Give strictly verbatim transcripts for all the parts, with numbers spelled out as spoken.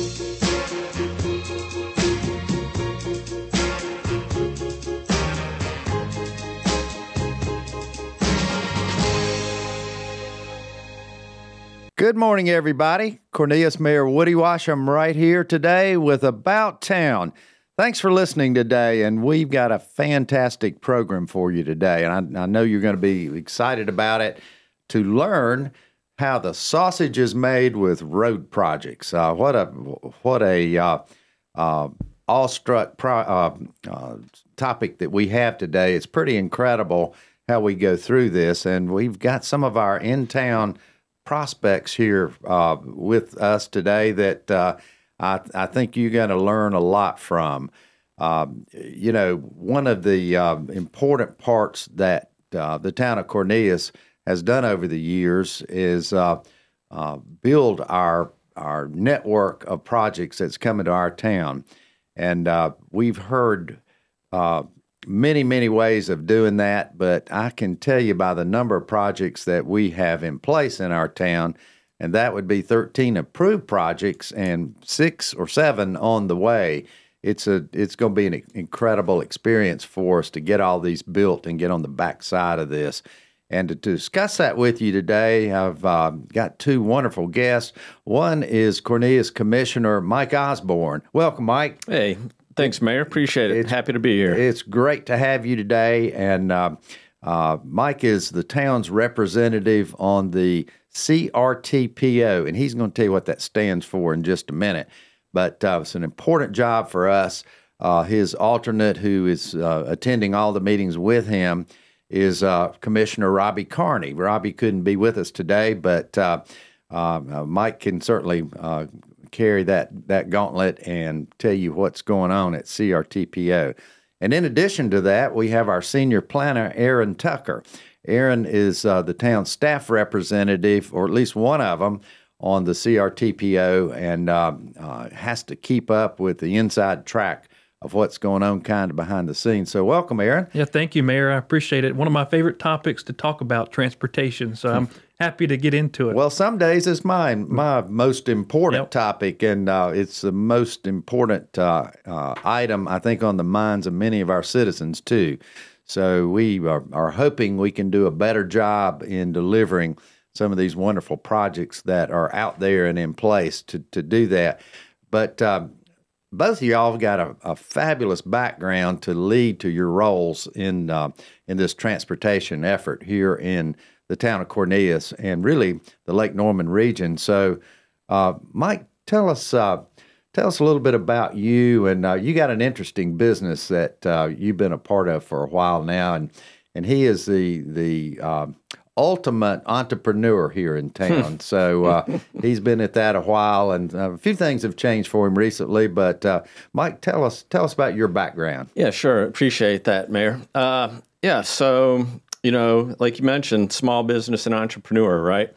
Good morning, everybody. Cornelius Mayor Woody Washam right here today with About Town. Thanks for listening today, and we've got a fantastic program for you today, and I, I know you're going to be excited about it to learn how the sausage is made with road projects. Uh, what a what a uh, uh, awestruck pro, uh, uh, topic that we have today. It's pretty incredible how we go through this, and we've got some of our in-town prospects here uh, with us today that uh, I, I think you're going to learn a lot from. Uh, you know, one of the uh, important parts that uh, the town of Cornelius has done over the years is uh, uh, build our our network of projects that's coming to our town. And uh, we've heard uh, many, many ways of doing that, but I can tell you by the number of projects that we have in place in our town, and that would be thirteen approved projects and six or seven on the way. It's a it's going to be an incredible experience for us to get all these built and get on the backside of this. And to, to discuss that with you today, I've uh, got two wonderful guests. One is Cornelius Commissioner Mike Osborne. Welcome, Mike. Hey. Thanks, Mayor. Appreciate it. It's, Happy to be here. It's great to have you today. And uh, uh, Mike is the town's representative on the C R T P O, and he's going to tell you what that stands for in just a minute. But uh, it's an important job for us. Uh, his alternate, who is uh, attending all the meetings with him, is uh, Commissioner Robbie Carney. Robbie couldn't be with us today, but uh, uh, Mike can certainly uh, carry that that gauntlet and tell you what's going on at C R T P O. And in addition to that, we have our senior planner, Aaron Tucker. Aaron is uh, the town staff representative, or at least one of them, on the C R T P O, and uh, uh, has to keep up with the inside track of what's going on kind of behind the scenes. So welcome, Aaron. Yeah, thank you, Mayor. I appreciate it. One of my favorite topics to talk about, transportation. So I'm happy to get into it. Well, some days it's mine, my most important Yep. topic, and uh, it's the most important uh, uh, item, I think, on the minds of many of our citizens, too. So we are, are hoping we can do a better job in delivering some of these wonderful projects that are out there and in place to, to do that. But uh, both of y'all have got a, a fabulous background to lead to your roles in uh, in this transportation effort here in the town of Cornelius and really the Lake Norman region. So, uh, Mike, tell us uh, tell us a little bit about you. And uh, you got an interesting business that uh, you've been a part of for a while now, and and he is the the uh, ultimate entrepreneur here in town. So uh, he's been at that a while, and uh, a few things have changed for him recently. But uh, Mike, tell us tell us about your background. Yeah, sure. Appreciate that, Mayor. Uh, yeah, so, you know, like you mentioned, small business and entrepreneur, right?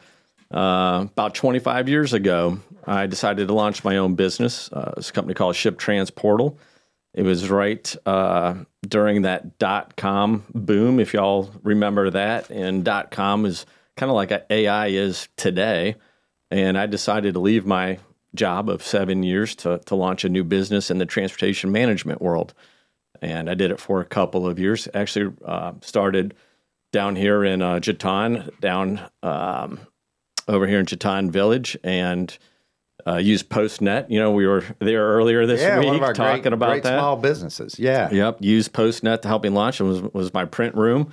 Uh, about twenty-five years ago, I decided to launch my own business. Uh, it's a company called Ship Transportal. It was right uh, during that dot-com boom, if y'all remember that. And dot-com is kind of like A I is today. And I decided to leave my job of seven years to, to launch a new business in the transportation management world. And I did it for a couple of years. Actually uh, started down here in uh, Jetton, down um, over here in Jetton Village, and Uh, use PostNet. You know, we were there earlier this yeah, week one of our talking great, about great that. small businesses. Yeah. Yep. Use PostNet to help me launch. It was was my print room,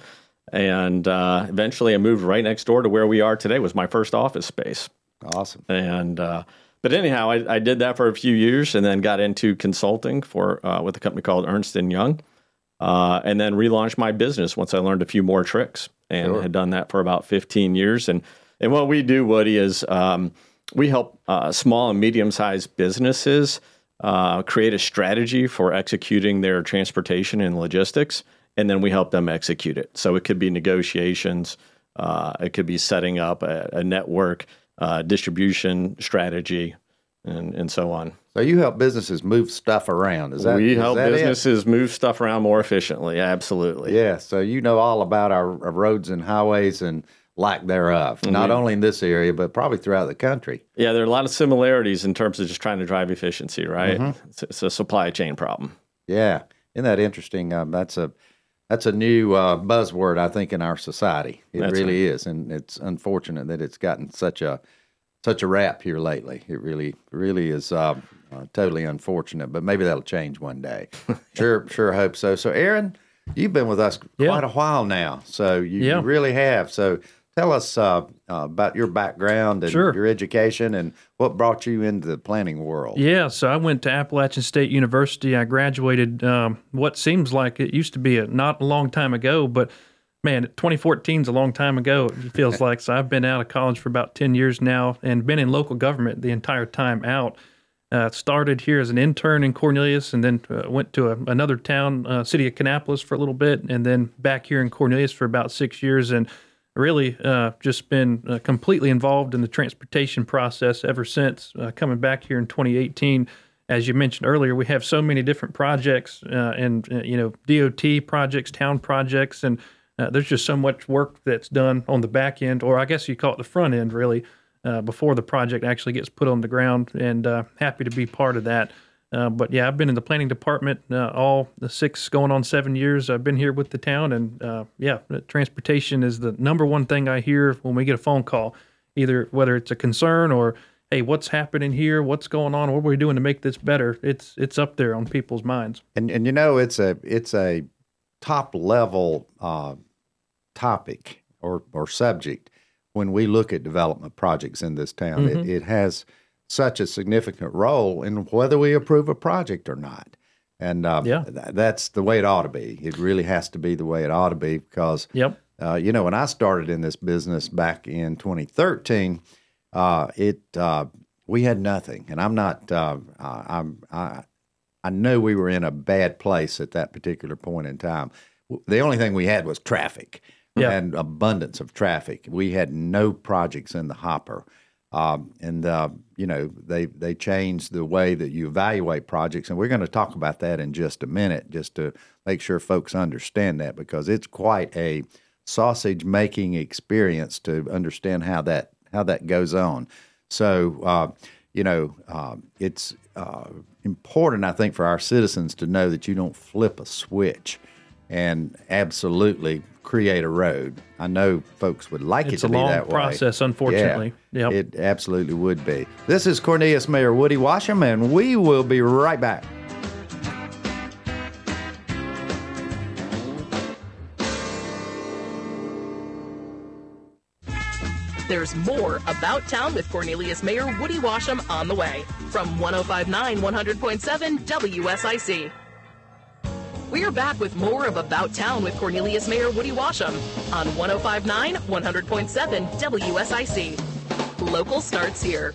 and uh, eventually I moved right next door to where we are today. It was my first office space. Awesome. And uh, but anyhow, I, I did that for a few years, and then got into consulting for uh, with a company called Ernst and Young, uh, and then relaunched my business once I learned a few more tricks, and Sure. had done that for about fifteen years. And and what we do, Woody, is um, we help uh, small and medium-sized businesses uh, create a strategy for executing their transportation and logistics, and then we help them execute it. So it could be negotiations, uh, it could be setting up a, a network, uh, distribution strategy, and, and so on. So you help businesses move stuff around. Is that we is help that businesses it? move stuff around more efficiently. Absolutely. Yeah. So you know all about our, our roads and highways and lack thereof, Mm-hmm. not only in this area, but probably throughout the country. Yeah, there are a lot of similarities in terms of just trying to drive efficiency, right? Mm-hmm. It's, it's a supply chain problem. Yeah. Isn't that interesting? Um, that's a that's a new uh, buzzword, I think, in our society. It That's really is, and it's unfortunate that it's gotten such a such a rap here lately. It really really is uh, uh, totally unfortunate, but maybe that'll change one day. Sure, sure hope so. So, Aaron, you've been with us Yeah. quite a while now, so you, Yeah. you really have. So, tell us uh, uh, about your background and Sure. your education and what brought you into the planning world. Yeah, so I went to Appalachian State University. I graduated um, what seems like it used to be a not a long time ago, but man, twenty fourteen is a long time ago, it feels like. So I've been out of college for about ten years now and been in local government the entire time out. Uh, started here as an intern in Cornelius and then uh, went to a, another town, uh, city of Kannapolis for a little bit, and then back here in Cornelius for about six years. And really uh, just been uh, completely involved in the transportation process ever since uh, coming back here in twenty eighteen. As you mentioned earlier, we have so many different projects uh, and, uh, you know, D O T projects, town projects, and uh, there's just so much work that's done on the back end, or I guess you call it the front end, really, uh, before the project actually gets put on the ground, and uh, happy to be part of that. Uh, but yeah, I've been in the planning department uh, all the six going on seven years. I've been here with the town, and uh, yeah, transportation is the number one thing I hear when we get a phone call, either whether it's a concern or, hey, what's happening here? What's going on? What are we doing to make this better? It's it's up there on people's minds. And and you know, it's a it's a top level uh, topic or or subject when we look at development projects in this town. Mm-hmm. It, it has such a significant role in whether we approve a project or not. And uh, Yeah. th- that's the way it ought to be. It really has to be the way it ought to be because, Yep. uh, you know, when I started in this business back in twenty thirteen, uh, it uh, we had nothing. And I'm not, uh, I- I'm, I, I know we were in a bad place at that particular point in time. The only thing we had was traffic Yeah. and abundance of traffic. We had no projects in the hopper. Um, and, uh, you know, they, they changed the way that you evaluate projects. And we're going to talk about that in just a minute, just to make sure folks understand that, because it's quite a sausage making experience to understand how that, how that goes on. So, uh, you know, uh, it's uh, important, I think, for our citizens to know that you don't flip a switch and absolutely create a road. I know folks would like It's it a to be long that way. process, unfortunately. Yeah, Yep. it absolutely would be. This is Cornelius Mayor Woody Washam, and we will be right back. There's more About Town with Cornelius Mayor Woody Washam on the way from one oh five point nine, one hundred point seven W S I C. We're back with more of About Town with Cornelius Mayor Woody Washam on one oh five point nine, one hundred point seven W S I C. Local starts here.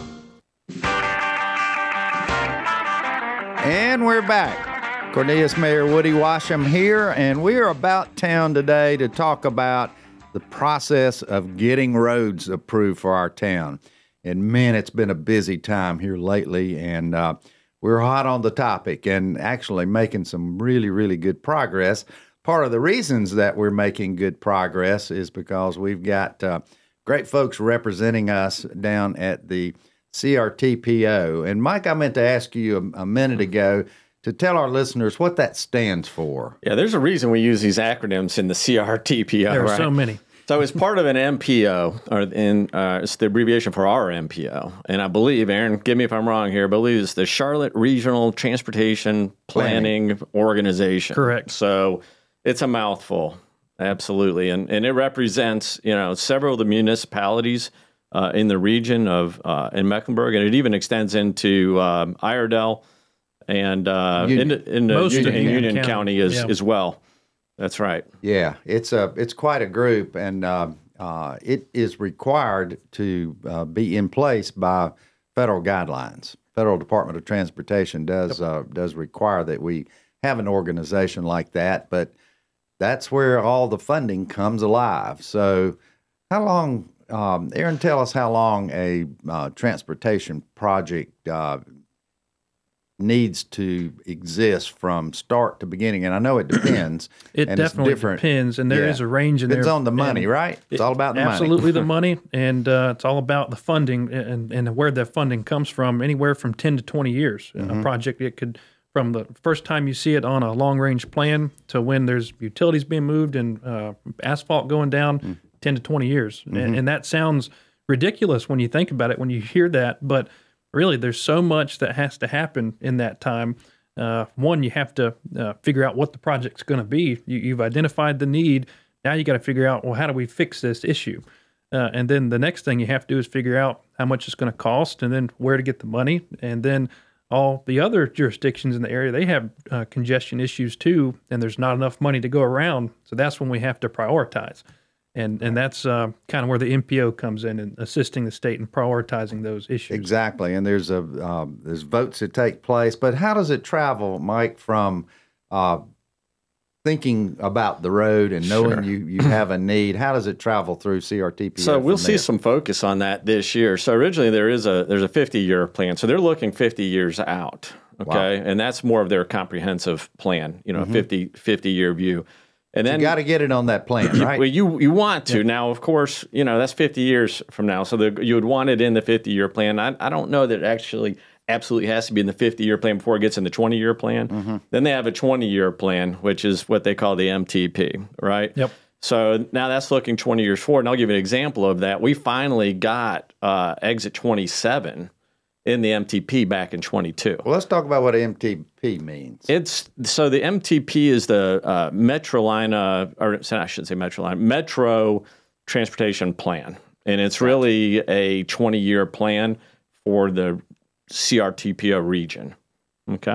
And we're back. Cornelius Mayor Woody Washam here, and we are about town today to talk about the process of getting roads approved for our town. And man, it's been a busy time here lately, and uh, we're hot on the topic and actually making some really, really good progress. Part of the reasons that we're making good progress is because we've got uh, great folks representing us down at the C R T P O. And Mike, I meant to ask you a, a minute ago to tell our listeners what that stands for. Yeah, there's a reason we use these acronyms in the C R T P O. There are right? so many. So it's part of an M P O, or in uh, it's the abbreviation for our M P O. And I believe, Aaron, give me if I'm wrong here, I believe it's the Charlotte Regional Transportation Planning, Planning. Organization. Correct. So it's a mouthful, absolutely, and and it represents you know several of the municipalities uh, in the region of uh, in Mecklenburg, and it even extends into um, Iredell and uh, Union. in, in the Most Union, of Union Union County. County, as Yeah. as well. That's right. Yeah, it's a it's quite a group, and uh, uh, it is required to uh, be in place by federal guidelines. Federal Department of Transportation does uh, does require that we have an organization like that, but that's where all the funding comes alive. So, how long, um, Aaron? Tell us how long a uh, transportation project uh, needs to exist from start to beginning? And I know it depends. It and definitely it's different. depends, and there Yeah. is a range in there. It's on the money, and right? It's all about the money. Absolutely the money, and uh, it's all about the funding and, and where that funding comes from, anywhere from ten to twenty years. Mm-hmm. A project, it could, from the first time you see it on a long-range plan to when there's utilities being moved and uh, asphalt going down, Mm-hmm. ten to twenty years. And, and that sounds ridiculous when you think about it, when you hear that, but really there's so much that has to happen in that time. Uh, one, you have to uh, figure out what the project's going to be. You, you've identified the need. Now you got to figure out, well, how do we fix this issue? Uh, and then the next thing you have to do is figure out how much it's going to cost, and then where to get the money. And then all the other jurisdictions in the area, they have uh, congestion issues too, and there's not enough money to go around. So that's when we have to prioritize. And and that's uh, kind of where the M P O comes in and assisting the state in prioritizing those issues. Exactly, and there's a um, there's votes that take place. But how does it travel, Mike, from uh, thinking about the road and knowing Sure. you, you have a need? How does it travel through C R T P? So we'll see some focus on that this year. So originally there is a there's a fifty year plan. So they're looking fifty years out. Okay, Wow. and that's more of their comprehensive plan. You know, Mm-hmm. fifty, fifty year view. And then You got to get it on that plan, right? well, you you want to now. Of course, you know that's fifty years from now, so the, you would want it in the fifty-year plan. I, I don't know that it actually absolutely has to be in the fifty-year plan before it gets in the twenty-year plan. Mm-hmm. Then they have a twenty-year plan, which is what they call the M T P, right? Yep. So now that's looking twenty years forward, and I'll give you an example of that. We finally got uh, Exit twenty-seven in the M T P back in twenty-two. Well, let's talk about what M T P means. It's so the M T P is the uh, Metrolina, or I shouldn't say Metrolina, Metro Transportation Plan, and it's really a twenty-year plan for the C R T P O region. Okay,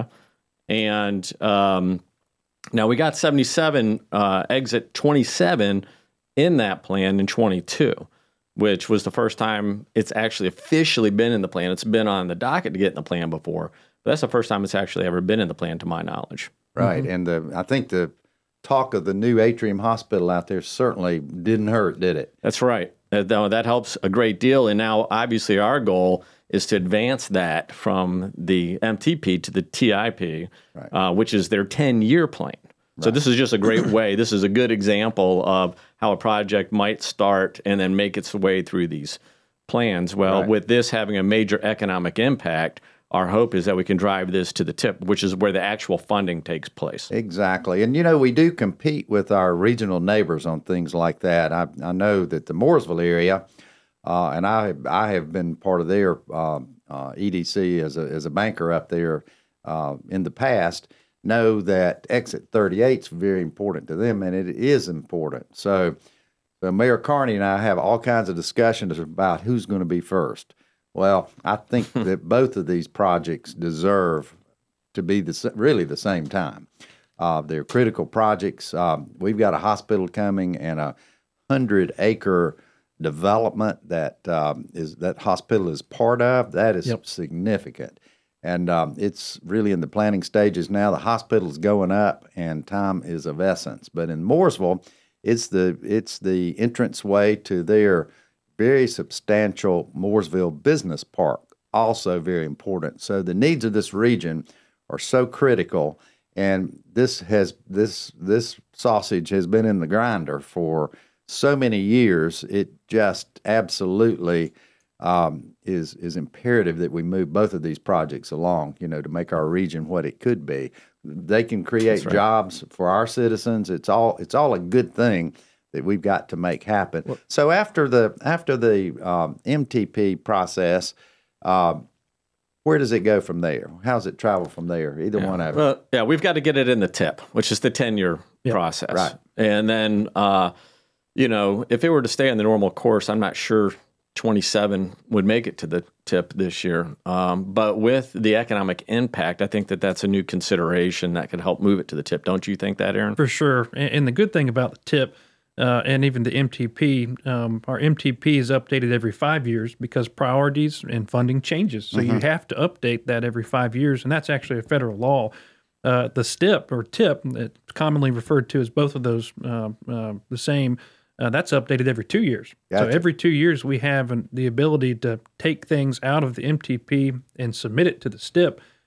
and um, now we got seventy-seven uh, Exit twenty-seven in that plan in twenty-two. Which was the first time it's actually officially been in the plan. It's been on the docket to get in the plan before, but that's the first time it's actually ever been in the plan, to my knowledge. Right, and the I think the talk of the new Atrium Hospital out there certainly didn't hurt, did it? That's right. Uh, no, that helps a great deal. And now, obviously, our goal is to advance that from the M T P to the T I P, Right. uh, which is their ten-year plan. So this is just a great way. This is a good example of how a project might start and then make its way through these plans. Well, Right. with this having a major economic impact, our hope is that we can drive this to the tip, which is where the actual funding takes place. Exactly. And, you know, we do compete with our regional neighbors on things like that. I, I know that the Mooresville area, uh, and I, I have been part of their uh, uh, E D C as a, as a banker up there uh, in the past, know that Exit thirty-eight is very important to them, and it is important. So, so Mayor Carney and I have all kinds of discussions about who's going to be first. Well, I think that both of these projects deserve to be the s- really the same time. Uh, they're critical projects. Um, we've got a hospital coming and a hundred acre development that um, is that hospital is part of. That is Yep. significant. And um, it's really in the planning stages now. The hospital's going up, and time is of essence. But in Mooresville, it's the it's the entranceway to their very substantial Mooresville Business Park, also very important. So the needs of this region are so critical, and this has this this sausage has been in the grinder for so many years. It just absolutely um, is is imperative that we move both of these projects along, you know, to make our region what it could be. They can create right. jobs for our citizens. It's all it's all a good thing that we've got to make happen. Well, so after the after the um, M T P process, uh, where does it go from there? How does it travel from there? Either Yeah. one of them. Well, yeah, we've got to get it in the tip, which is the ten-year Yep. process. Right. And then, uh, you know, if it were to stay on the normal course, I'm not sure twenty-seven would make it to the tip this year. Um, but with the economic impact, I think that that's a new consideration that could help move it to the tip. Don't you think that, Aaron? For sure. And, and the good thing about the tip uh, and even the M T P, um, our M T P is updated every five years because priorities and funding changes. So you have to update that every five years, and that's actually a federal law. Uh, the S T I P or TIP, it's commonly referred to as both of those uh, uh, the same, uh, that's updated every two years. Gotcha. So every two years we have an, the ability to take things out of the M T P and submit it to the S T I P.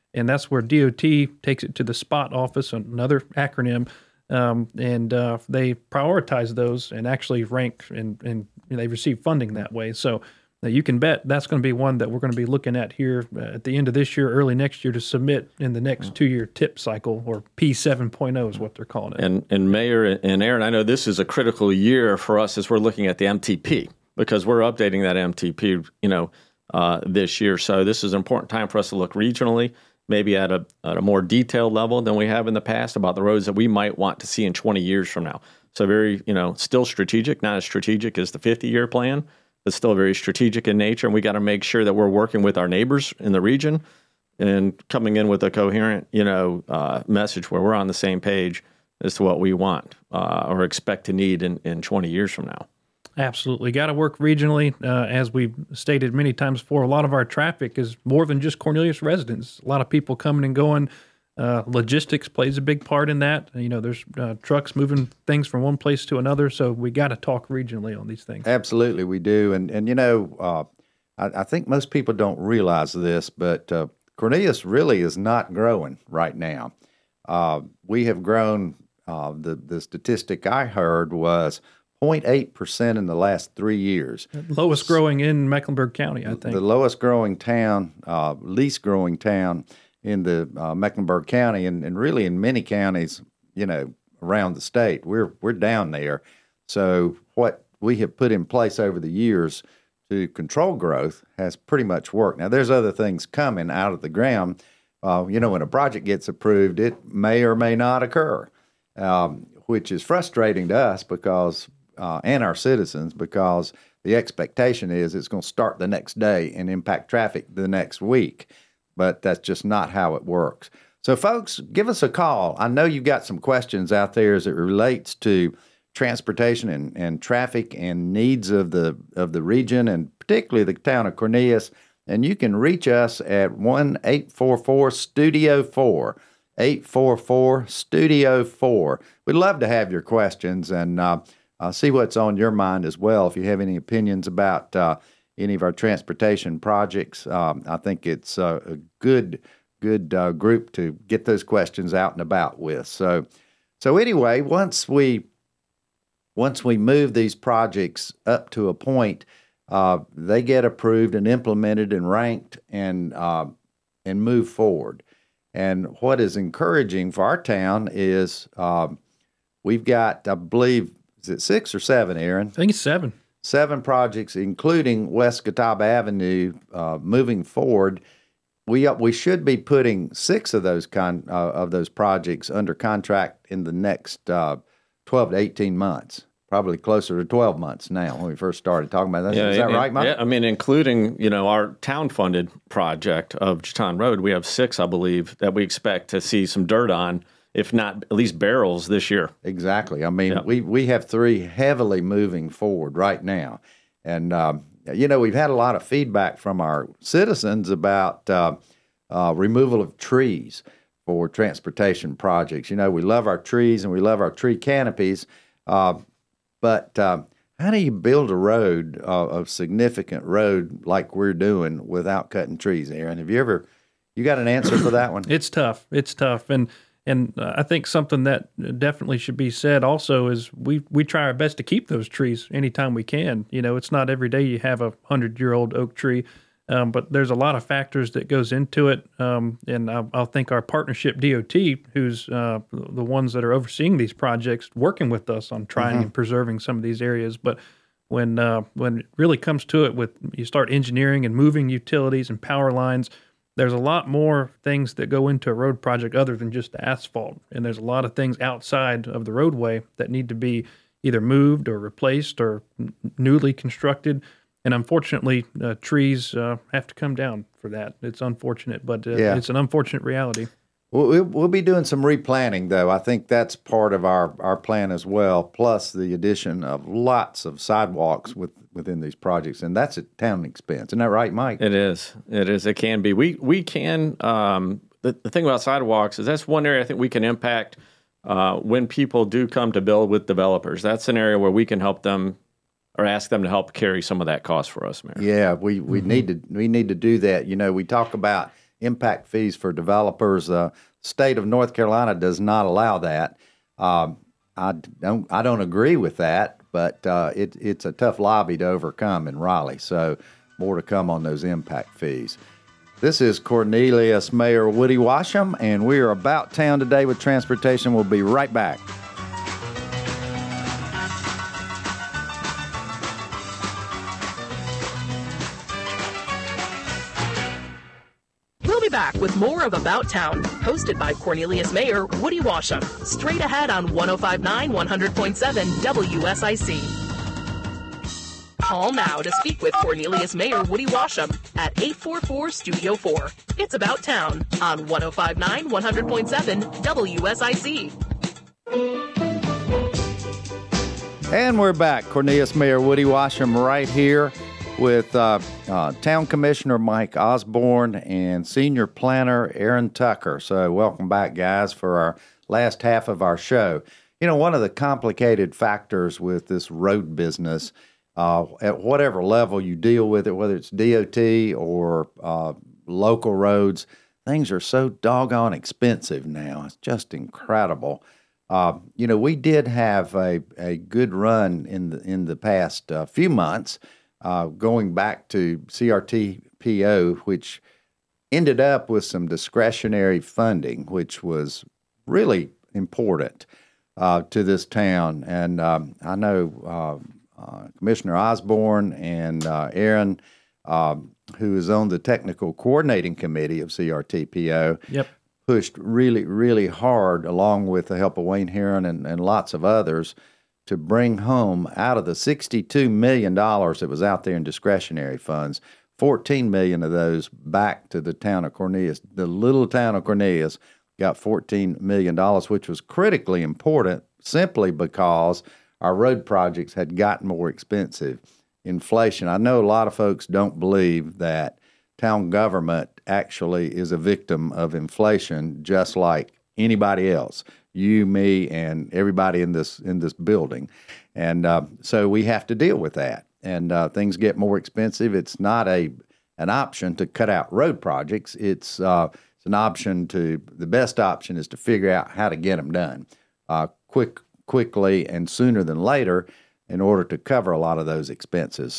And that's where D O T takes it to the SPOT office, another acronym, um, and uh, they prioritize those and actually rank, and, and they receive funding that way. So uh, you can bet that's going to be one that we're going to be looking at here uh, at the end of this year, early next year, to submit in the next two-year TIP cycle, or P seven point oh is what they're calling it. And, and Mayor and Aaron, I know this is a critical year for us as we're looking at the M T P, because we're updating that M T P, you know, uh, this year. So this is an important time for us to look regionally, maybe at a at a more detailed level than we have in the past, about the roads that we might want to see in twenty years from now. So very, you know, still strategic, not as strategic as the fifty-year plan, but still very strategic in nature. And we got to make sure that we're working with our neighbors in the region and coming in with a coherent, you know, uh, message where we're on the same page as to what we want uh, or expect to need in, in twenty years from now. Absolutely. Got to work regionally. Uh, as we've stated many times before, a lot of our traffic is more than just Cornelius residents. A lot of people coming and going. Uh, logistics plays a big part in that. You know, there's uh, trucks moving things from one place to another. So we got to talk regionally on these things. Absolutely, we do. And, and you know, uh, I, I think most people don't realize this, but uh, Cornelius really is not growing right now. Uh, we have grown, uh, the, the statistic I heard was zero point eight percent in the last three years. Lowest growing in Mecklenburg County, I think. The lowest growing town, uh, least growing town in the uh, Mecklenburg County, and, and really in many counties, you know, around the state. We're we're down there. So what we have put in place over the years to control growth has pretty much worked. Now, there's other things coming out of the ground. Uh, you know, when a project gets approved, it may or may not occur, um, which is frustrating to us because Uh, and our citizens, because the expectation is it's going to start the next day and impact traffic the next week. But that's just not how it works. So, folks, give us a call. I know you've got some questions out there as it relates to transportation and, and traffic and needs of the of the region, and particularly the town of Cornelius. And you can reach us at one eight four four studio four, eight four four studio four. We'd love to have your questions, and uh, Uh, see what's on your mind as well. If you have any opinions about uh, any of our transportation projects, um, I think it's uh, a good, good uh, group to get those questions out and about with. So, so anyway, once we once we move these projects up to a point, uh, they get approved and implemented and ranked and uh, and move forward. And what is encouraging for our town is uh, we've got, I believe, is it six or seven, Aaron? I think it's seven. Seven projects, including West Catawba Avenue, uh, moving forward. We uh, we should be putting six of those con uh, of those projects under contract in the next uh, twelve to eighteen months. Probably closer to twelve months now when we first started talking about that. Yeah, is that and, right, Mike? Yeah, I mean, including, you know, our town-funded project of Chaton Road, we have six, I believe, that we expect to see some dirt on, if not at least barrels this year. Exactly. I mean, yeah. we, we have three heavily moving forward right now. And, um, you know, we've had a lot of feedback from our citizens about uh, uh, removal of trees for transportation projects. You know, we love our trees and we love our tree canopies, uh, but uh, how do you build a road, uh, a significant road like we're doing without cutting trees, Aaron? Have you ever, you got an answer for that one? It's tough. It's tough. And And uh, I think something that definitely should be said also is we we try our best to keep those trees anytime we can. You know, it's not every day you have a hundred-year-old oak tree, um, but there's a lot of factors that goes into it. Um, and I, I'll think our partnership D O T, who's uh, the ones that are overseeing these projects, working with us on trying mm-hmm. and preserving some of these areas. But when uh, when it really comes to it, with you start engineering and moving utilities and power lines, there's a lot more things that go into a road project other than just the asphalt. And there's a lot of things outside of the roadway that need to be either moved or replaced or n- newly constructed. And unfortunately, uh, trees uh, have to come down for that. It's unfortunate, but uh, yeah. it's an unfortunate reality. We'll, we'll be doing some replanting, though. I think that's part of our, our plan as well, plus the addition of lots of sidewalks with, within these projects, and that's at town expense. Isn't that right, Mike? It is. It is. It can be. We we can. Um, the, the thing about sidewalks is that's one area I think we can impact uh, when people do come to build with developers. That's an area where we can help them or ask them to help carry some of that cost for us, Mayor. Yeah, we, we mm-hmm. need to we need to do that. You know, we talk about impact fees for developers. The state of North Carolina does not allow that. Um, I don't I don't agree with that, but uh, it, it's a tough lobby to overcome in Raleigh. So more to come on those impact fees. This is Cornelius Mayor Woody Washam, and we are about town today with transportation. We'll be right back. We'll be back with more of About Town, hosted by Cornelius Mayor Woody Washam, straight ahead on one oh five point nine, one hundred point seven W S I C. Call now to speak with Cornelius Mayor Woody Washam at eight four four, Studio four. It's About Town on one oh five point nine, one hundred point seven W S I C. And we're back. Cornelius Mayor Woody Washam right here with uh, uh, Town Commissioner Mike Osborne and Senior Planner Aaron Tucker. So welcome back, guys, for our last half of our show. You know, one of the complicated factors with this road business, uh, at whatever level you deal with it, whether it's D O T or uh, local roads, things are so doggone expensive now. It's just incredible. Uh, you know, we did have a, a good run in the in the past uh, few months, uh, going back to C R T P O, which ended up with some discretionary funding, which was really important uh, to this town. And um, I know uh, uh, Commissioner Osborne and uh, Aaron, uh, who is on the technical coordinating committee of C R T P O, Yep. pushed really, really hard, along with the help of Wayne Heron and, and lots of others, to bring home out of the sixty-two million dollars that was out there in discretionary funds, fourteen million dollars of those back to the town of Cornelius. The little town of Cornelius got fourteen million dollars, which was critically important simply because our road projects had gotten more expensive. Inflation. I know a lot of folks don't believe that town government actually is a victim of inflation, just like anybody else, you, me, and everybody in this in this building. And uh, so we have to deal with that. And uh, things get more expensive. It's not a an option to cut out road projects. It's uh, it's an option to the best option is to figure out how to get them done uh, quick, quickly, and sooner than later, in order to cover a lot of those expenses.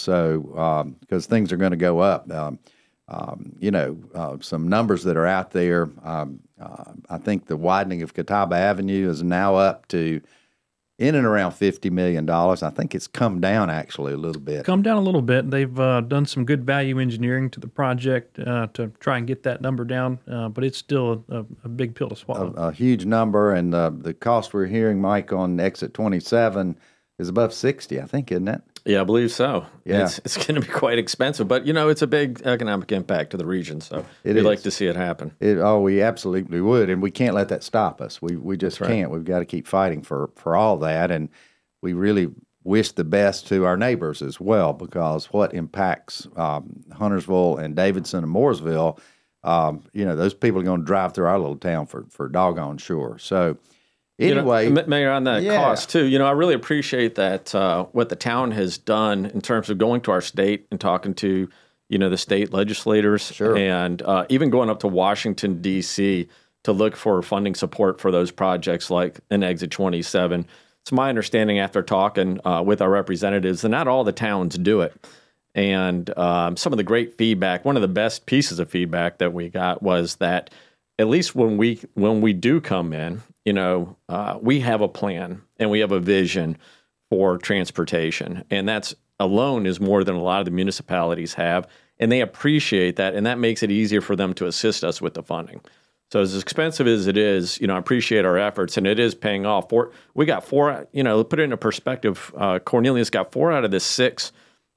So because um, things are going to go up. Um, Um, you know, uh, some numbers that are out there. Um, uh, I think the widening of Catawba Avenue is now up to in and around fifty million dollars. I think it's come down actually a little bit. Come down a little bit. They've uh, done some good value engineering to the project uh, to try and get that number down, uh, but it's still a, a big pill to swallow. A, a huge number, and uh, the cost we're hearing, Mike, on exit twenty-seven is above sixty, I think, isn't it? Yeah, I believe so. Yeah. It's, it's going to be quite expensive, but, you know, it's a big economic impact to the region, so It we'd is. like to see it happen. It, oh, we absolutely would, and we can't let that stop us. We we just That's right. can't. We've got to keep fighting for, for all that, and we really wish the best to our neighbors as well, because what impacts um, Huntersville and Davidson and Mooresville, um, you know, those people are going to drive through our little town for, for doggone sure. So anyway. You know, Mayor, on that yeah. cost, too, you know, I really appreciate that uh, what the town has done in terms of going to our state and talking to, you know, the state legislators Sure. and uh, even going up to Washington, D C to look for funding support for those projects like an Exit twenty-seven. It's my understanding after talking uh, with our representatives that not all the towns do it. And um, some of the great feedback, one of the best pieces of feedback that we got was that at least when we when we do come in, you know, uh, we have a plan and we have a vision for transportation. And that's alone is more than a lot of the municipalities have. And they appreciate that. And that makes it easier for them to assist us with the funding. So as expensive as it is, you know, I appreciate our efforts, and it is paying off. Four, we got four, you know, put it into perspective, uh, Cornelius got four out of the six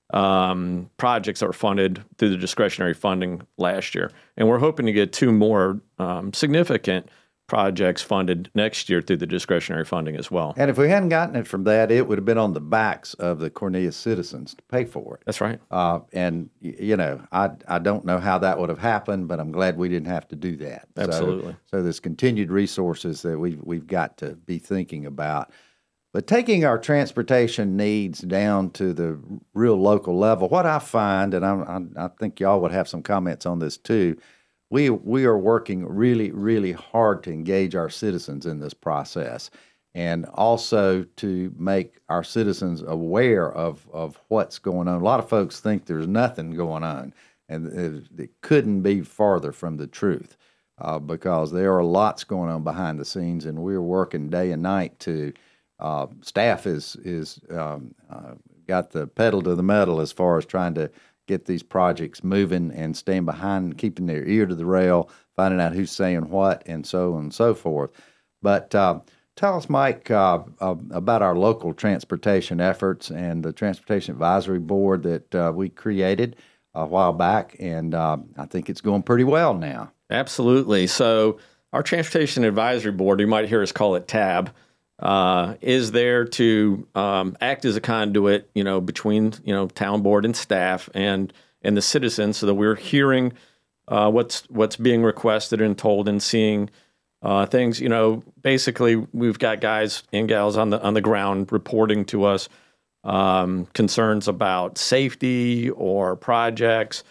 um, projects that were funded through the discretionary funding last year. And we're hoping to get two more um, significant projects funded next year through the discretionary funding as well. And if we hadn't gotten it from that, it would have been on the backs of the Cornelius citizens to pay for it. That's right. Uh, and, y- you know, I I don't know how that would have happened, but I'm glad we didn't have to do that. So- Absolutely. So, there's continued resources that we've, we've got to be thinking about. But taking our transportation needs down to the real local level, what I find, and I'm, I'm, I think y'all would have some comments on this too, we we are working really, really hard to engage our citizens in this process, and also to make our citizens aware of, of what's going on. A lot of folks think there's nothing going on, and it, it couldn't be farther from the truth, uh, because there are lots going on behind the scenes, and we're working day and night to. Uh, staff is is um, uh, got the pedal to the metal as far as trying to get these projects moving and staying behind, keeping their ear to the rail, finding out who's saying what, and so on and so forth. But uh, tell us, Mike, uh, uh, about our local transportation efforts and the Transportation Advisory Board that uh, we created a while back, and uh, I think it's going pretty well now. Absolutely. So our Transportation Advisory Board, you might hear us call it TAB, uh, is there to um, act as a conduit, you know, between, you know, town board and staff and and the citizens, so that we're hearing uh, what's what's being requested and told and seeing uh, things. You know, basically, we've got guys and gals on the on the ground reporting to us um, concerns about safety or projects,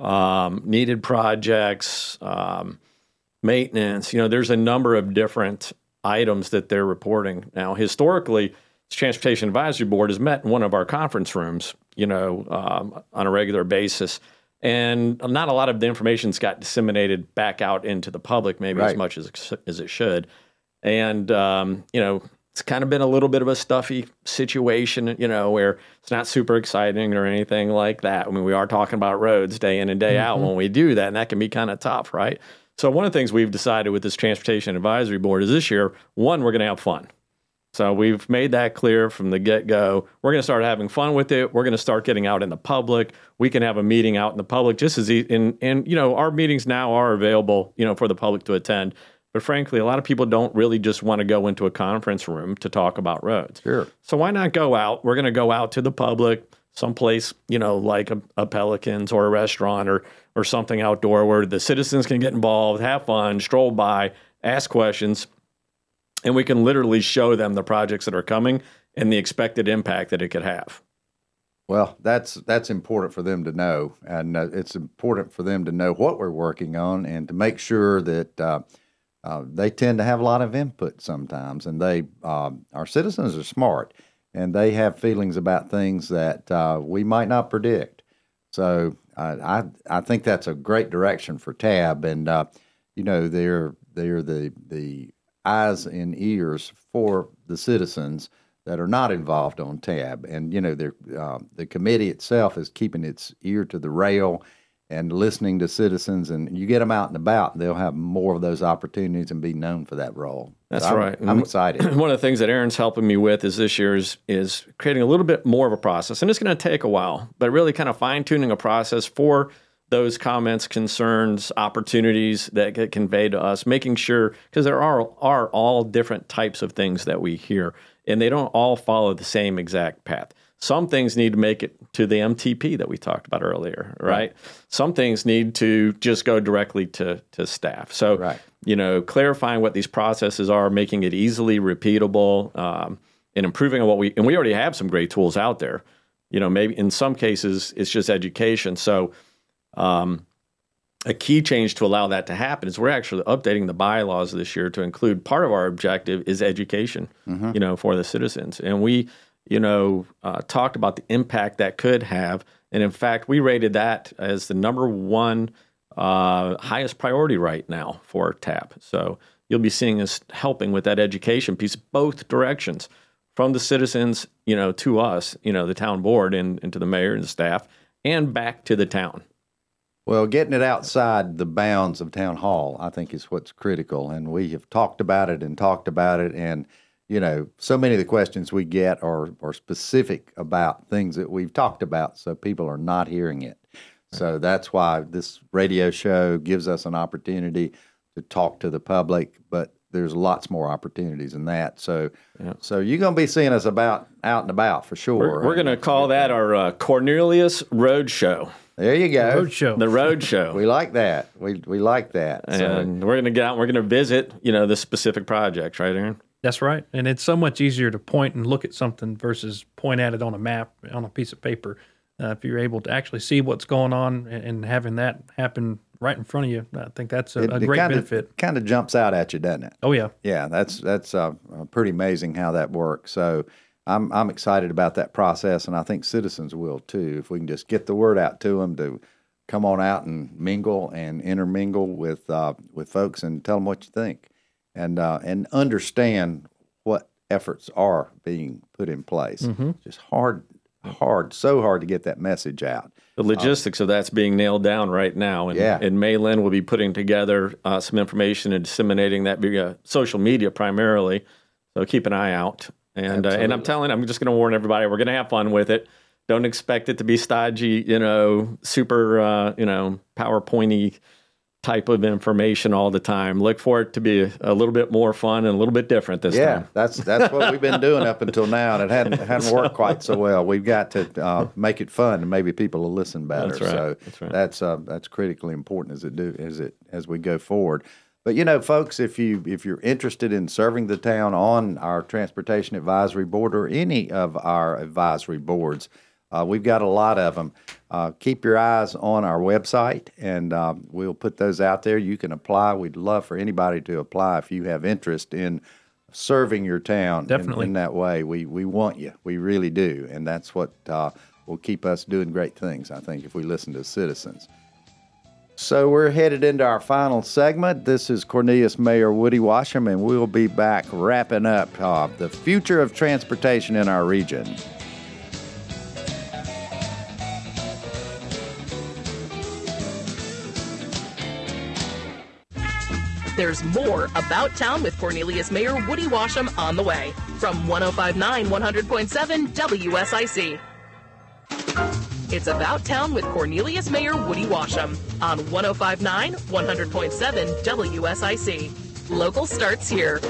um, needed projects, um, maintenance. You know, there's a number of different items that they're reporting. Now, historically, the Transportation Advisory Board has met in one of our conference rooms, you know, um, on a regular basis. And not a lot of the information's got disseminated back out into the public, maybe Right. as much as, as it should. And, um, you know, it's kind of been a little bit of a stuffy situation, you know, where it's not super exciting or anything like that. I mean, we are talking about roads day in and day mm-hmm. out when we do that, and that can be kind of tough, right? So one of the things we've decided with this Transportation Advisory Board is this year, one, we're going to have fun. So we've made that clear from the get-go. We're going to start having fun with it. We're going to start getting out in the public. We can have a meeting out in the public just as, e- and, and, you know, our meetings now are available, you know, for the public to attend. But frankly, a lot of people don't really just want to go into a conference room to talk about roads. Sure. So why not go out? We're going to go out to the public, someplace, you know, like a, a Pelicans or a restaurant or or something outdoor where the citizens can get involved, have fun, stroll by, ask questions, and we can literally show them the projects that are coming and the expected impact that it could have. Well, that's that's important for them to know, and uh, it's important for them to know what we're working on and to make sure that uh, uh, they tend to have a lot of input sometimes, and they uh, our citizens are smart, and they have feelings about things that uh, we might not predict. So uh, I I think that's a great direction for TAB, and uh, you know they're they're the the eyes and ears for the citizens that are not involved on TAB, and you know they're uh, the committee itself is keeping its ear to the rail and listening to citizens, and you get them out and about, and they'll have more of those opportunities and be known for that role. That's so I'm, right. I'm excited. One of the things that Aaron's helping me with is this year is, is creating a little bit more of a process, and it's going to take a while, but really kind of fine-tuning a process for those comments, concerns, opportunities that get conveyed to us, making sure, because there are are all different types of things that we hear, and they don't all follow the same exact path. Some things need to make it to the M T P that we talked about earlier, right? right. Some things need to just go directly to, to staff. So, right. you know, clarifying what these processes are, making it easily repeatable, um, and improving on what we, and we already have some great tools out there. You know, maybe in some cases it's just education. So, um, a key change to allow that to happen is we're actually updating the bylaws this year to include part of our objective is education, mm-hmm. you know, for the citizens. And we, you know, uh, talked about the impact that could have. And in fact, we rated that as the number one uh, highest priority right now for TAB. So you'll be seeing us helping with that education piece, both directions, from the citizens, you know, to us, you know, the town board and, and to the mayor and the staff, and back to the town. Well, getting it outside the bounds of town hall, I think, is what's critical. And we have talked about it and talked about it. And, you know, so many of the questions we get are, are specific about things that we've talked about, so people are not hearing it. So that's why this radio show gives us an opportunity to talk to the public, but there's lots more opportunities than that. So yeah. so you're going to be seeing us about out and about for sure. We're, we're going to call that our uh, Cornelius Road Show. There you go. Road show. The road show. We like that. We we like that. And so. we're going to get out and we're going to visit, you know, the specific projects, right, Aaron? That's right. And it's so much easier to point and look at something versus point at it on a map, on a piece of paper. Uh, if you're able to actually see what's going on and, and having that happen right in front of you. I think that's a, It, a it great kinda, benefit. Kind of jumps out at you, doesn't it? Oh yeah, Yeah, that's that's uh, pretty amazing how that works. So I'm I'm excited about that process, and I think citizens will too. If we can just get the word out to them to come on out and mingle and intermingle with uh, with folks and tell them what you think, and uh, and understand what efforts are being put in place. Mm-hmm. Just hard, hard, so hard to get that message out. The logistics of that's being nailed down right now. And, Yeah. and Maylin will be putting together uh, some information and disseminating that via social media primarily. So keep an eye out. And uh, and I'm telling, I'm just going to warn everybody, we're going to have fun with it. Don't expect it to be stodgy, you know, super, uh, you know, PowerPointy type of information all the time. Look for it to be a, a little bit more fun and a little bit different this Yeah, time. that's that's what we've been doing up until now, and it hadn't hadn't worked quite so well. We've got to uh, make it fun, and maybe people will listen better. That's right. So That's right. that's uh, that's critically important as it do as it as we go forward. But you know, folks, if you if you're interested in serving the town on our transportation advisory board or any of our advisory boards, uh, we've got a lot of them. Uh, keep your eyes on our website, and um, we'll put those out there. You can apply. We'd love for anybody to apply if you have interest in serving your town in- Definitely. in, that way. We we want you. We really do, and that's what uh, will keep us doing great things, I think, if we listen to citizens. So we're headed into our final segment. This is Cornelius Mayor Woody Washam, and we'll be back wrapping up uh, the future of transportation in our region. There's more About Town with Cornelius Mayor Woody Washam on the way from one oh five point nine one hundred point seven W S I C. It's About Town with Cornelius Mayor Woody Washam on one oh five point nine one hundred point seven W S I C. Local starts here.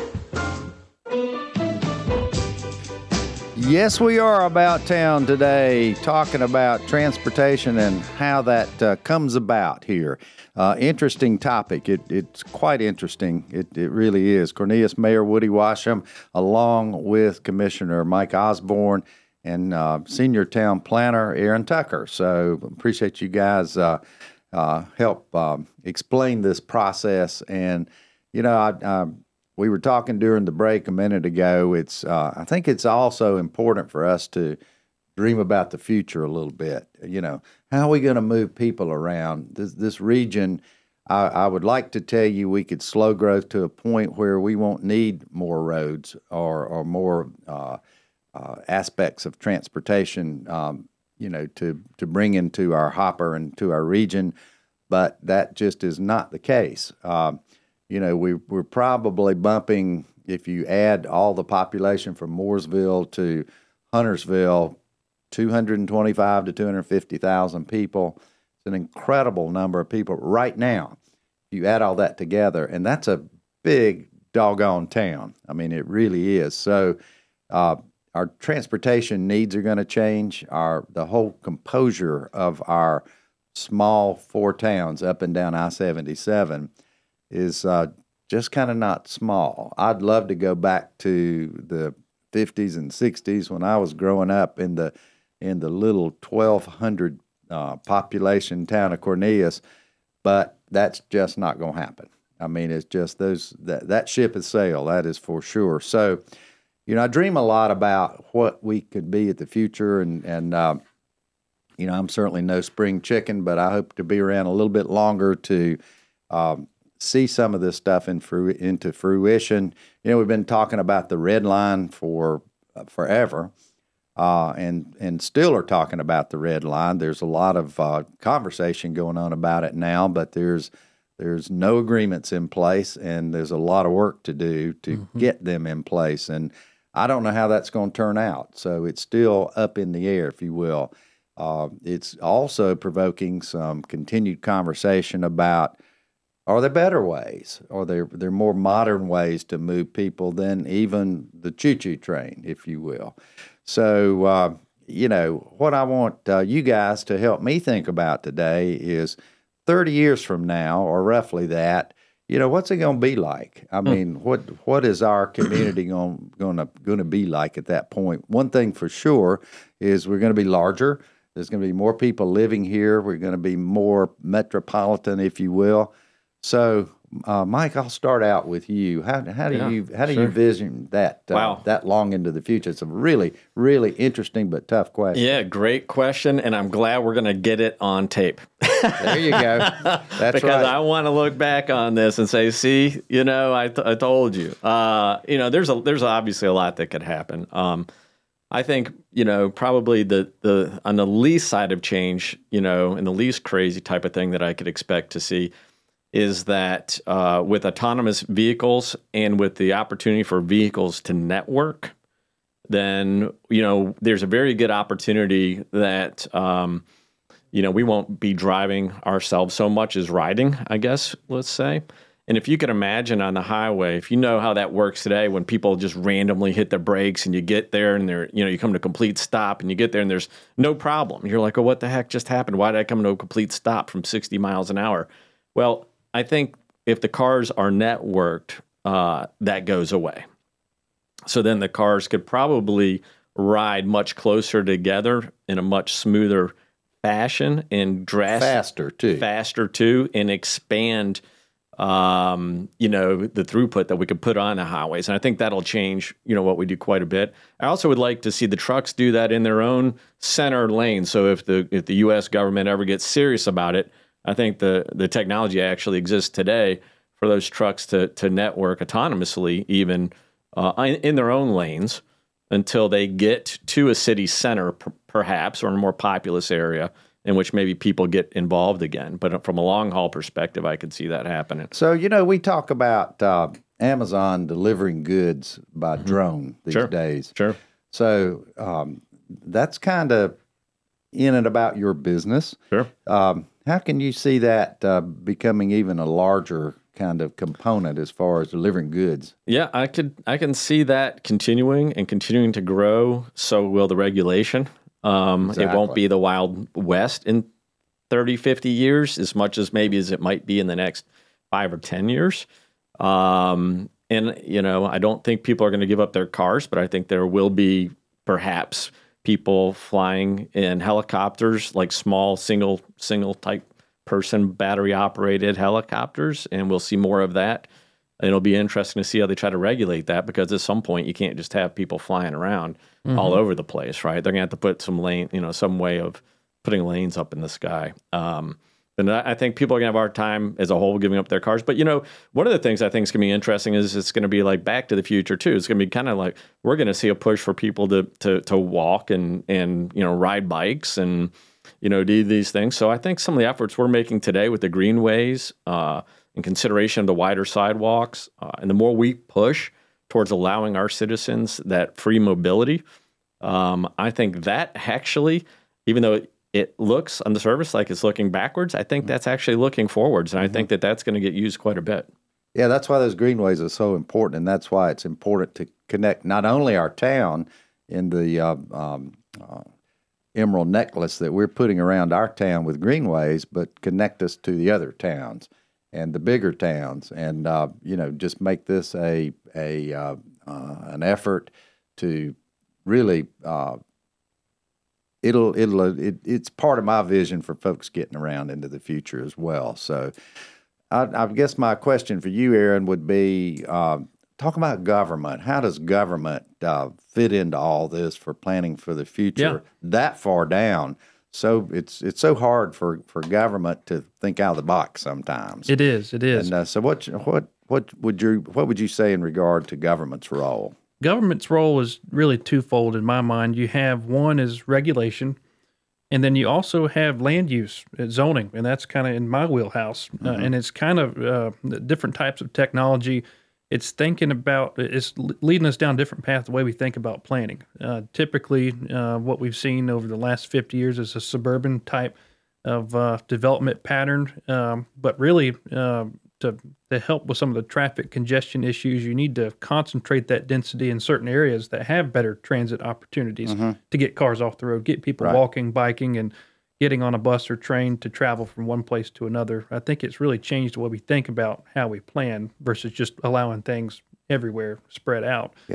Yes, we are about town today, talking about transportation and how that uh, comes about here. Uh, interesting topic. It, it's quite interesting. It, it really is. Cornelius Mayor Woody Washam, along with Commissioner Mike Osborne and uh, Senior Town Planner Aaron Tucker. So appreciate you guys uh, uh, help um, explain this process. And, you know, I, I we were talking during the break a minute ago. It's uh, I think it's also important for us to dream about the future a little bit. You know, how are we going to move people around this this region? I, I would like to tell you we could slow growth to a point where we won't need more roads or or more uh, uh, aspects of transportation. Um, you know, to to bring into our hopper and to our region, but that just is not the case. Um, You know, we, we're probably bumping, if you add all the population from Mooresville to Huntersville, two hundred twenty-five to two hundred fifty thousand people. It's an incredible number of people right now. You add all that together, and that's a big doggone town. I mean, it really is. So uh, our transportation needs are going to change. Our the whole composure of our small four towns up and down I seventy-seven is uh, just kind of not small. I'd love to go back to the fifties and sixties when I was growing up in the in the little twelve hundred uh, population town of Cornelius, but that's just not going to happen. I mean, it's just those that that ship has sailed. That is for sure. So, you know, I dream a lot about what we could be at the future, and and uh, you know, I'm certainly no spring chicken, but I hope to be around a little bit longer to. Um, see some of this stuff in fru- into fruition. You know, we've been talking about the red line for uh, forever, uh, and and still are talking about the red line. There's a lot of uh, conversation going on about it now, but there's there's no agreements in place, and there's a lot of work to do to mm-hmm. get them in place. And I don't know how that's going to turn out. So it's still up in the air, if you will. Uh, it's also provoking some continued conversation about, are there better ways? Are there there more modern ways to move people than even the choo-choo train, if you will? So, uh, you know, what I want uh, you guys to help me think about today is thirty years from now, or roughly that, you know, what's it going to be like? I mean, hmm. what what is our community going going to going to be like at that point? One thing for sure is we're going to be larger. There's going to be more people living here. We're going to be more metropolitan, if you will. So, uh, Mike, I'll start out with you. How, how do Yeah, you how do sure. you vision that uh, Wow. that long into the future? It's a really really interesting but tough question. Yeah, great question, and I'm glad we're going to get it on tape. There you go. That's because right. I want to look back on this and say, see, you know, I, th- I told you. Uh, you know, there's a there's obviously a lot that could happen. Um, I think, you know, probably the the on the least side of change, you know, and the least crazy type of thing that I could expect to see is that uh, with autonomous vehicles and with the opportunity for vehicles to network, then, you know, there's a very good opportunity that, um, you know, we won't be driving ourselves so much as riding, I guess, let's say. And if you can imagine on the highway, if you know how that works today, when people just randomly hit the brakes and you get there and they're, you know, you come to a complete stop and you get there and there's no problem. You're like, oh, what the heck just happened? Why did I come to a complete stop from sixty miles an hour? Well, I think if the cars are networked, uh, that goes away. So then the cars could probably ride much closer together in a much smoother fashion and drastic Faster too. faster too, and expand, um, you know, the throughput that we could put on the highways. And I think that'll change, you know, what we do quite a bit. I also would like to see the trucks do that in their own center lane. So if the if the U S government ever gets serious about it, I think the the technology actually exists today for those trucks to to network autonomously, even uh, in, in their own lanes, until they get to a city center, p- perhaps, or in a more populous area in which maybe people get involved again. But from a long haul perspective, I could see that happening. So, you know, we talk about uh, Amazon delivering goods by drone these Sure. days. Sure. So um, that's kind of in and about your business. Sure. Um, how can you see that uh, becoming even a larger kind of component as far as delivering goods? Yeah, I could I can see that continuing and continuing to grow. So will the regulation. Um, It won't Exactly. be the Wild West in thirty, fifty years, as much as maybe as it might be in the next five or ten years. Um, and, you know, I don't think people are going to give up their cars, but I think there will be perhaps people flying in helicopters, like small single single type person battery operated helicopters, and we'll see more of that. It'll be interesting to see how they try to regulate that, because at some point you can't just have people flying around all over the place, right? They're gonna have to put some lane, you know, some way of putting lanes up in the sky. Um, and I I think people are gonna have a hard time as a whole giving up their cars. But you know, one of the things I think is gonna be interesting is it's gonna be like Back to the Future too. It's gonna be kind of like we're gonna see a push for people to to to walk and and you know ride bikes and you know do these things. So I think some of the efforts we're making today with the greenways, uh, in consideration of the wider sidewalks, uh, and the more we push towards allowing our citizens that free mobility, um, I think that actually, even though it, it looks on the surface like it's looking backwards, I think that's actually looking forwards, and I think that that's going to get used quite a bit. Yeah, that's why those greenways are so important, and that's why it's important to connect not only our town in the uh, um, uh, emerald necklace that we're putting around our town with greenways, but connect us to the other towns and the bigger towns, and uh, you know, just make this a a uh, uh, an effort to really. Uh, it'll it'll it, it's part of my vision for folks getting around into the future as well. So, I, I guess my question for you, Aaron, would be uh, talk about government. How does government uh, fit into all this for planning for the future that far down? So it's it's so hard for, for government to think out of the box sometimes. It is. It is. And uh, so what what what would you what would you say in regard to government's role? Government's role is really twofold in my mind. You have one is regulation, and then you also have land use, uh, zoning, and that's kind of in my wheelhouse. Uh, and it's kind of uh, different types of technology. It's thinking about, it's leading us down a different path the way we think about planning. Uh, typically, uh, what we've seen over the last fifty years is a suburban type of uh, development pattern. Um, but really, uh, to, to help with some of the traffic congestion issues, you need to concentrate that density in certain areas that have better transit opportunities to get cars off the road, get people Right. walking, biking, and getting on a bus or train to travel from one place to another. I think it's really changed the way we think about how we plan versus just allowing things everywhere spread out. Yeah.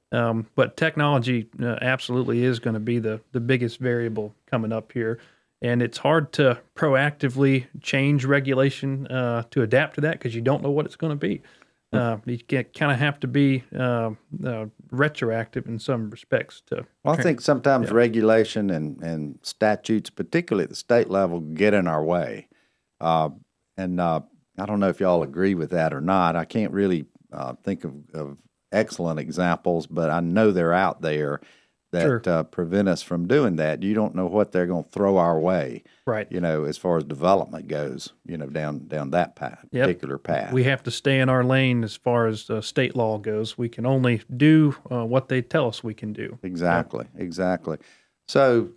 Um, but technology uh, absolutely is going to be the, the biggest variable coming up here. And it's hard to proactively change regulation uh, to adapt to that because you don't know what it's going to be. Uh, you kind of have to be uh, uh, retroactive in some respects. To well, I think sometimes yeah. regulation and, and statutes, particularly at the state level, get in our way. Uh, and uh, I don't know if y'all agree with that or not. I can't really uh, think of, of excellent examples, but I know they're out there that Sure. uh, prevent us from doing that. You don't know what they're going to throw our way, Right. you know, as far as development goes, you know, down down that path, Yep. particular path. We have to stay in our lane as far as uh, state law goes. We can only do uh, what they tell us we can do. Exactly, exactly. So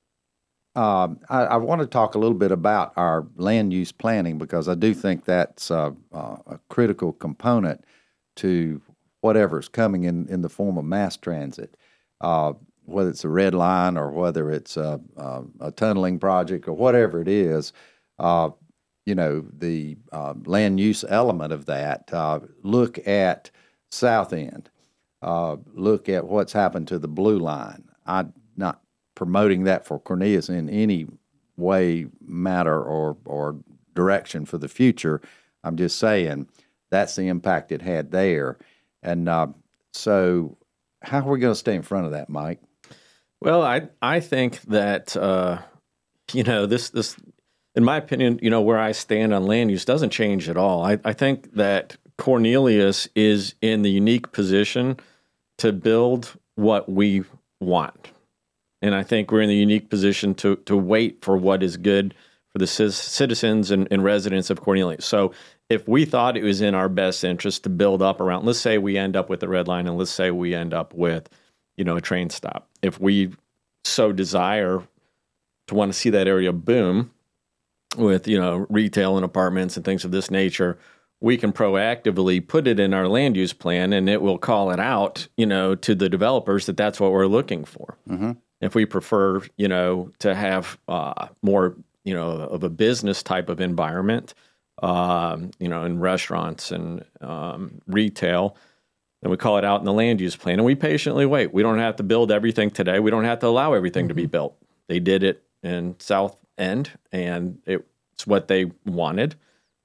um, I, I want to talk a little bit about our land use planning because I do think that's uh, uh, a critical component to whatever's coming in, in the form of mass transit. Uh, whether it's a red line or whether it's a, a, a tunneling project or whatever it is, uh, you know, the uh, land use element of that, uh, look at South End, uh, look at what's happened to the Blue Line. I'm not promoting that for Cornelius in any way, matter, or, or direction for the future. I'm just saying that's the impact it had there. And uh, so how are we going to stay in front of that, Mike? Well, I I think that uh, you know this this in my opinion, you know where I stand on land use doesn't change at all. I, I think that Cornelius is in the unique position to build what we want, and I think we're in the unique position to to wait for what is good for the c- citizens and, and residents of Cornelius. So if we thought it was in our best interest to build up around, let's say we end up with the red line, and let's say we end up with, you know, a train stop. If we so desire to want to see that area boom with, you know, retail and apartments and things of this nature, we can proactively put it in our land use plan, and it will call it out, you know, to the developers that that's what we're looking for. Mm-hmm. If we prefer, you know, to have uh, more, you know, of a business type of environment, um, you know, in restaurants and um, retail, then we call it out in the land use plan, and we patiently wait. We don't have to build everything today. We don't have to allow everything mm-hmm. to be built. They did it in South End, and it, it's what they wanted.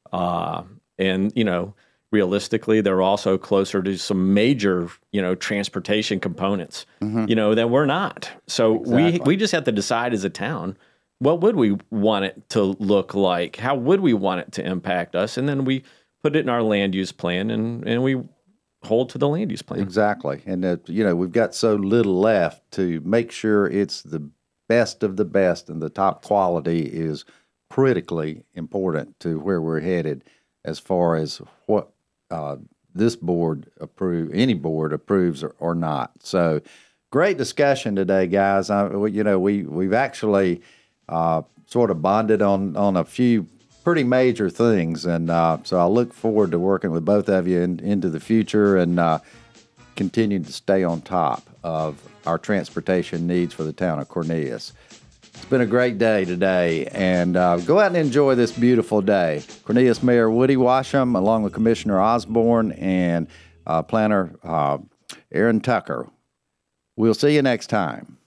Uh, and, you know, realistically, they're also closer to some major, you know, transportation components, mm-hmm. you know, that we're not. So exactly. we we just have to decide as a town, what would we want it to look like? How would we want it to impact us? And then we put it in our land use plan, and, and we hold to the land use plan. Exactly. And, uh, you know, we've got so little left to make sure it's the best of the best, and the top quality is critically important to where we're headed as far as what uh, this board approve, any board approves or, or not. So great discussion today, guys. I, you know, we, we've actually uh, sort of bonded on, on a few pretty major things. And uh, so I look forward to working with both of you in, into the future and uh, continue to stay on top of our transportation needs for the town of Cornelius. It's been a great day today, and uh, go out and enjoy this beautiful day. Cornelius Mayor Woody Washam, along with Commissioner Osborne and uh, Planner uh, Aaron Tucker. We'll see you next time.